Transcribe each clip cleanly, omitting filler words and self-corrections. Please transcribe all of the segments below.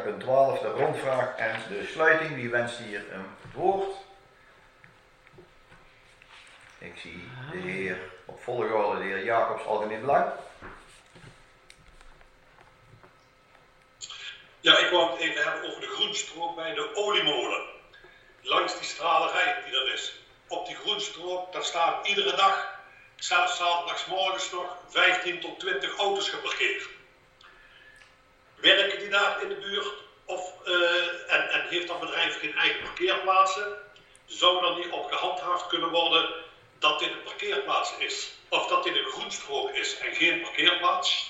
punt 12, de rondvraag en de sluiting. Wie wenst hier een woord? Ik zie de heer op volgorde, de heer Jacobs, Algemeen Belang. Ja, ik wou het even hebben over de groenstrook bij de oliemolen. Langs die stralerij die er is. Op die groenstrook, daar staan iedere dag, zelfs 's zaterdagsmorgens nog, 15 tot 20 auto's geparkeerd. Werken die daar in de buurt en heeft dat bedrijf geen eigen parkeerplaatsen? Zou er niet op gehandhaafd kunnen worden dat dit een parkeerplaats is? Of dat dit een groenstrook is en geen parkeerplaats?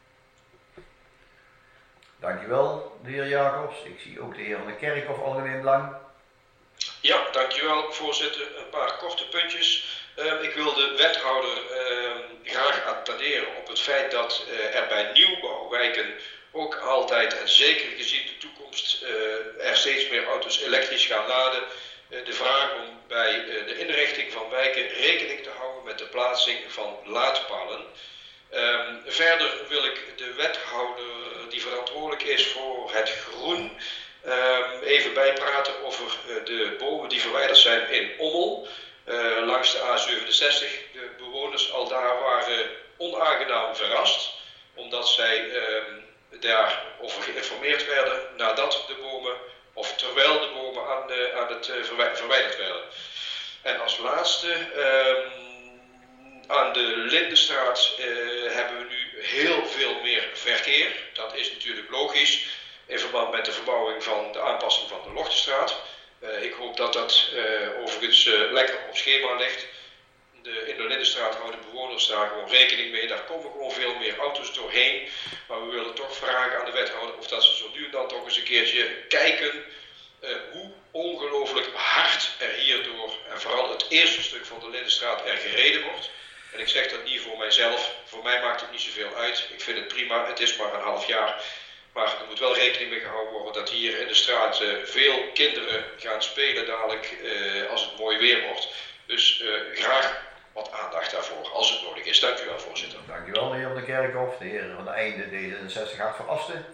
Dankjewel, de heer Jacobs. Ik zie ook de heer Van der Kerkhof, Algemeen Belang. Ja, dankjewel voorzitter. Een paar korte puntjes. Ik wil de wethouder graag attenderen op het feit dat er bij nieuwbouwwijken ook altijd, en zeker gezien de toekomst, er steeds meer auto's elektrisch gaan laden. De vraag om bij de inrichting van wijken rekening te houden met de plaatsing van laadpalen. Verder wil ik de wethouder die verantwoordelijk is voor het groen even bijpraten over de bomen die verwijderd zijn in Ommel. Langs de A67. De bewoners al daar waren onaangenaam verrast, omdat zij daarover geïnformeerd werden nadat de bomen, of terwijl de bomen aan het verwijderd werden. En als laatste, aan de Lindenstraat hebben we nu heel veel meer verkeer. Dat is natuurlijk logisch in verband met de verbouwing van de aanpassing van de Lochtenstraat. Ik hoop dat dat overigens lekker op schema ligt. In de Lindenstraat houden bewoners daar gewoon rekening mee. Daar komen gewoon veel meer auto's doorheen. Maar we willen toch vragen aan de wethouder of dat ze zo nu en dan toch eens een keertje kijken hoe ongelooflijk hard er hierdoor, en vooral het eerste stuk van de Lindenstraat, er gereden wordt. En ik zeg dat niet voor mijzelf. Voor mij maakt het niet zoveel uit. Ik vind het prima. Het is maar een half jaar. Maar er moet wel rekening mee gehouden worden dat hier in de straat veel kinderen gaan spelen dadelijk als het mooi weer wordt. Dus graag wat aandacht daarvoor als het nodig is. Dank u wel, voorzitter. Dank u wel, de heer Van der Kerkhof. De heer Van de Einde, D66, Hart van Asten.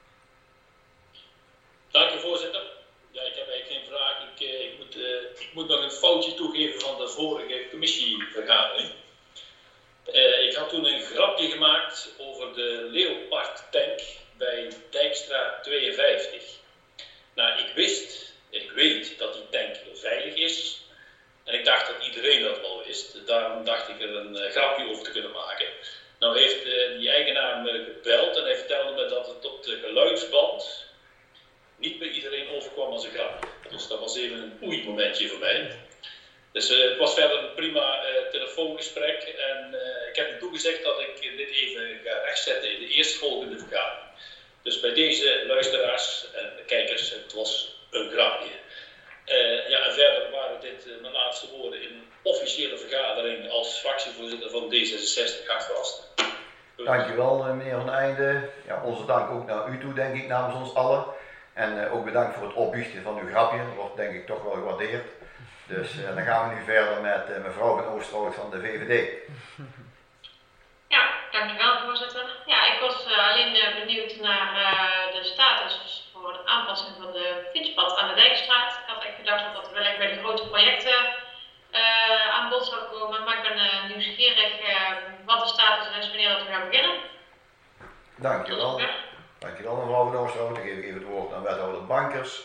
Dank u, voorzitter. Ja, ik heb eigenlijk geen vraag. Ik moet nog een foutje toegeven van de vorige commissievergadering. Ik had toen een grapje gemaakt over de Leopard tank bij Dijkstraat 52. Nou, ik weet dat die tank veilig is. En ik dacht dat iedereen dat wel wist. Daarom dacht ik er een grapje over te kunnen maken. Nou heeft die eigenaar me gebeld en hij vertelde me dat het op de geluidsband niet bij iedereen overkwam als een grapje. Dus dat was even een oei-momentje voor mij. Dus het was verder een prima telefoongesprek en ik heb hem toegezegd dat ik dit even ga rechtzetten in de eerstvolgende vergadering. Dus bij deze luisteraars en kijkers, het was een grapje. En verder waren dit mijn laatste woorden in een officiële vergadering als fractievoorzitter van D66 Hart van Asten. Dankjewel, meneer Van Einde. Ja, onze dank ook naar u toe, denk ik, namens ons allen. En ook bedankt voor het opbiechten van uw grapje. Dat wordt denk ik toch wel gewaardeerd. Dus dan gaan we nu verder met mevrouw van Oosterhout van de VVD. Ja, dankjewel, voorzitter. Ja, ik was alleen benieuwd naar de status voor de aanpassing van de fietspad aan de Dijkstraat. Ik had echt gedacht dat dat wellicht bij de grote projecten aan bod zou komen, maar ik ben nieuwsgierig wat de status is wanneer dat we gaan beginnen. Dankjewel. Dankjewel mevrouw van Oosterhout. Dan geef ik even het woord aan wethouder Bankers.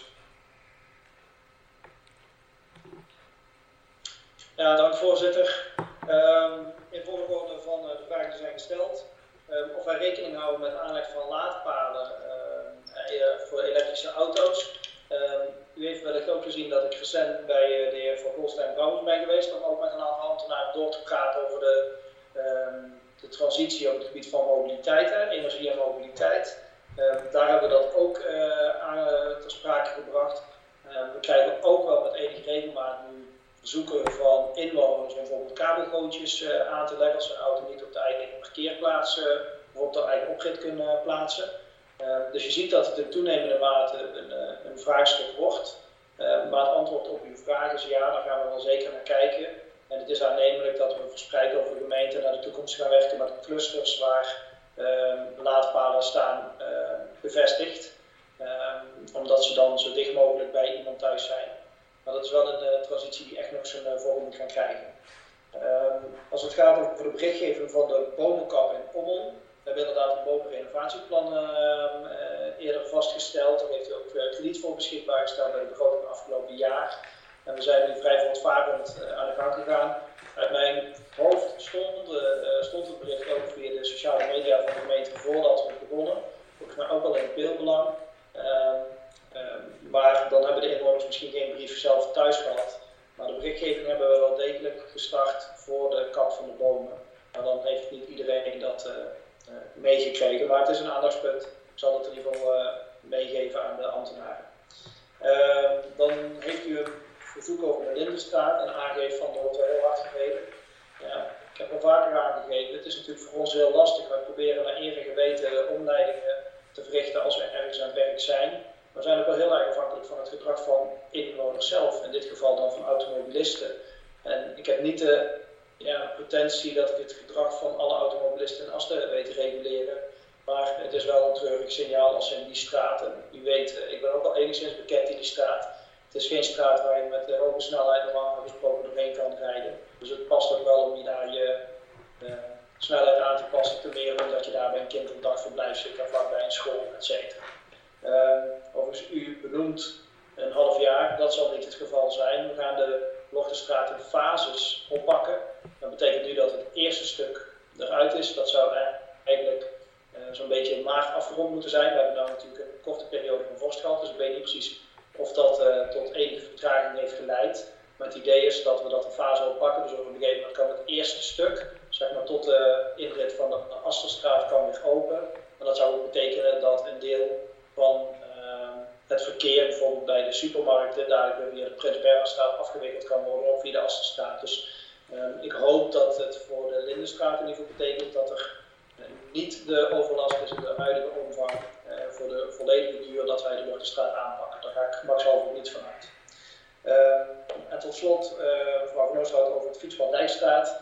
Ja, dank voorzitter. In volgorde van de vragen die zijn gesteld. Of wij rekening houden met aanleg van laadpalen voor elektrische auto's. U heeft wellicht ook gezien dat ik recent bij de heer Van Golstein-Brouwers ben geweest om ook met een aantal ambtenaren door te praten over de transitie op het gebied van mobiliteit, energie en mobiliteit. Daar hebben we dat ook ter sprake gebracht. We krijgen ook wel met enige regelmaat nu verzoeken van inwoners om bijvoorbeeld kabelgootjes aan te leggen als ze een auto niet op de eigen parkeerplaats of op de eigen oprit kunnen plaatsen. Dus je ziet dat het in toenemende mate een vraagstuk wordt. Maar het antwoord op uw vraag is ja, daar gaan we wel zeker naar kijken. En het is aannemelijk dat we verspreid over de gemeente naar de toekomst gaan werken met clusters waar laadpalen staan bevestigd. thuis zijn. Maar dat is wel een transitie die echt nog zijn vorm moet gaan krijgen. Als het gaat over de berichtgeving van de bomenkap in Ommel, we hebben inderdaad een bomenrenovatieplan eerder vastgesteld. Daar heeft u ook krediet voor beschikbaar gesteld bij de begroting van afgelopen jaar. En we zijn nu vrij voortvarend aan de gang gegaan. Uit mijn hoofd stond het bericht ook via de sociale media van de gemeente voordat we begonnen. Volgens mij ook al in het beeldbelang. Maar dan hebben de inwoners misschien geen brief zelf thuis gehad. Maar de berichtgeving hebben we wel degelijk gestart voor de kap van de bomen. Maar dan heeft niet iedereen dat meegekregen. Maar het is een aandachtspunt. Ik zal het in ieder geval meegeven aan de ambtenaren. Dan heeft u een verzoek over de Lindenstraat en aangeeft van er wordt wel heel hard gereden. Ja, ik heb al vaker aangegeven, het is natuurlijk voor ons heel lastig. Wij proberen naar eer en geweten omleidingen te verrichten als we ergens aan het werk zijn. Maar we zijn ook wel heel erg afhankelijk van het gedrag van inwoners zelf. In dit geval dan van automobilisten. En ik heb niet de potentie dat ik het gedrag van alle automobilisten in Asten weet te reguleren. Maar het is wel een treurig signaal als in die straat. En u weet, ik ben ook al enigszins bekend in die straat. Het is geen straat waar je met hoge snelheid normaal gesproken doorheen kan rijden. Dus het past ook wel om je daar je snelheid aan te passen. Ten meer omdat je daar bij een kinderdagverblijf zit en vlak bij een school, etc. Overigens, u benoemt een half jaar. Dat zal niet het geval zijn. We gaan de Lochterstraat in fases oppakken. Dat betekent nu dat het eerste stuk eruit is. Dat zou eigenlijk zo'n beetje in maart afgerond moeten zijn. We hebben nu natuurlijk een korte periode van vorst gehad. Dus ik weet niet precies of dat tot enige vertraging heeft geleid. Maar het idee is dat we dat in fase oppakken. Dus op een gegeven moment kan het eerste stuk, zeg maar tot de inrit van de Asterstraat, kan weer open. En dat zou ook betekenen dat een deel van het verkeer, bijvoorbeeld bij de supermarkten, daar via de Prins Bernhardstraat afgewikkeld kan worden of via de Asterstraat. Dus ik hoop dat het voor de Lindenstraat in ieder geval betekent dat er niet de overlast is in de huidige omvang voor de volledige duur dat wij de Lochterstraat aanpakken. Daar ga ik makshalve niet van uit. En tot slot, mevrouw Van Oosterhout, over het fietspad Dijkstraat.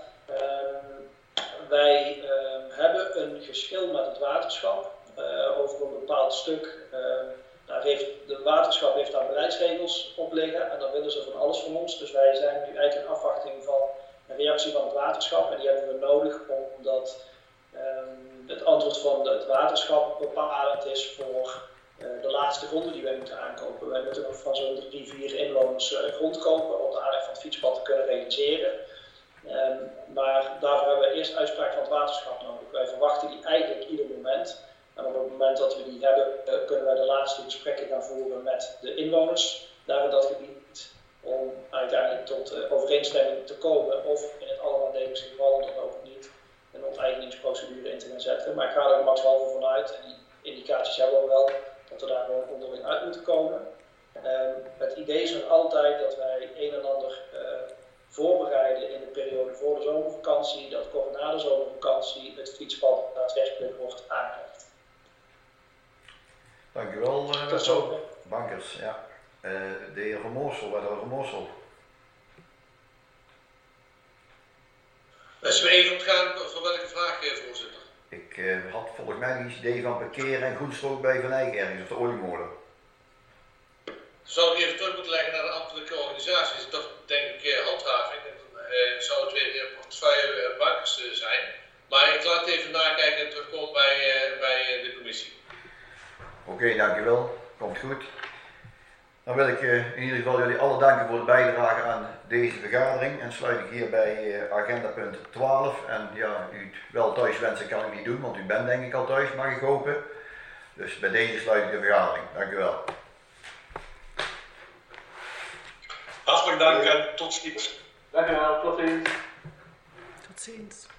Wij hebben een geschil met het waterschap over een bepaald stuk. De waterschap heeft daar beleidsregels op liggen en dan willen ze van alles van ons. Dus wij zijn nu eigenlijk in afwachting van een reactie van het waterschap en die hebben we nodig omdat het antwoord van het waterschap bepalend is voor de laatste gronden die wij moeten aankopen. Wij moeten nog van zo'n 3-4 inwoners grond kopen om de aanleg van het fietspad te kunnen realiseren. Maar daarvoor hebben we eerst uitspraak van het waterschap nodig. Wij verwachten die eigenlijk ieder moment. En op het moment dat we die hebben, kunnen wij de laatste gesprekken gaan voeren met de inwoners daar in dat gebied. Om uiteindelijk tot overeenstemming te komen of in het allernadeligste geval dan ook niet een onteigeningsprocedure in te gaan zetten. Maar ik ga er makshalve vanuit, en die indicaties hebben we wel, dat we daar gewoon onderling uit moeten komen. Het idee is nog altijd dat wij een en ander voorbereiden in de periode voor de zomervakantie, dat kort na de zomervakantie het fietspad daadwerkelijk wordt aangelegd. Dank u wel, mevrouw Bankers. Ja. De heer Van Moorsel, wethouder Van Moorsel. Zullen we even opgaan voor welke vraag, voorzitter? Ik had volgens mij een idee van parkeren en groenstrook bij Van Eyck ergens, of de oliemolen. Zou ik even terug moeten leggen naar de ambtelijke organisaties. Dat denk ik handhaving. En zou het weer portefeuille Bankers zijn. Maar ik laat even nakijken en terugkomen bij de commissie. Oké, dankjewel. Komt goed. Dan wil ik in ieder geval jullie alle danken voor de bijdrage aan deze vergadering. En sluit ik hier bij agendapunt 12. En ja, u wel thuis wensen kan ik niet doen, want u bent denk ik al thuis, mag ik hopen. Dus bij deze sluit ik de vergadering. Dank u wel. Hartelijk dank en tot ziens. Dank u wel, tot ziens. Tot ziens.